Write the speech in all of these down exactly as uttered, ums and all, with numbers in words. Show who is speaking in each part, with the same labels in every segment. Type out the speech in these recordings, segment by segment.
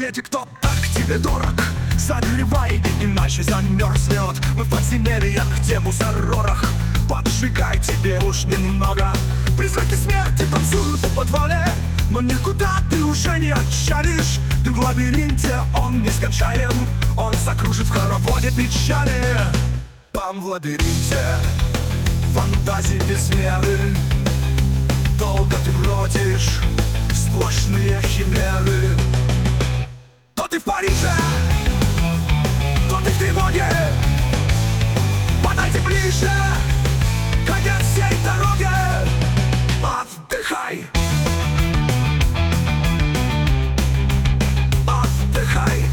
Speaker 1: ответе, кто так тебе дорог. Согревай, иначе замерзнет. Мы в подземельях, где мусорорах. Поджигай, тебе уж немного. Призраки смерти танцуют в подвале, но никуда ты уже не отчалишь. Ты в лабиринте, он нескончаем. Он закружит в хороводе печали. Там в лабиринте фантазии без меры. Долго ты бродишь сплошные химеры. То ты в Париже, то ты в тревоге. Подойди ближе, конец всей дороги. Отдыхай, отдыхай.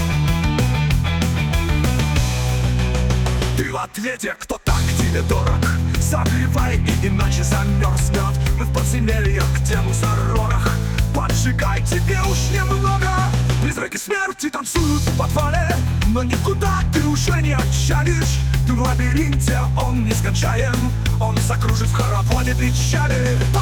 Speaker 1: Ты в ответе, кто так тебе дорог. Согревай, и иначе замерзнет. Мы в подземельях, где мусорорах. Поджигай, тебе уж немного. Призраки смерти танцуют в подвале, но никуда ты уже не отчалишь. Ты в лабиринте, он нескончаем. Он закружит в хороводе печали.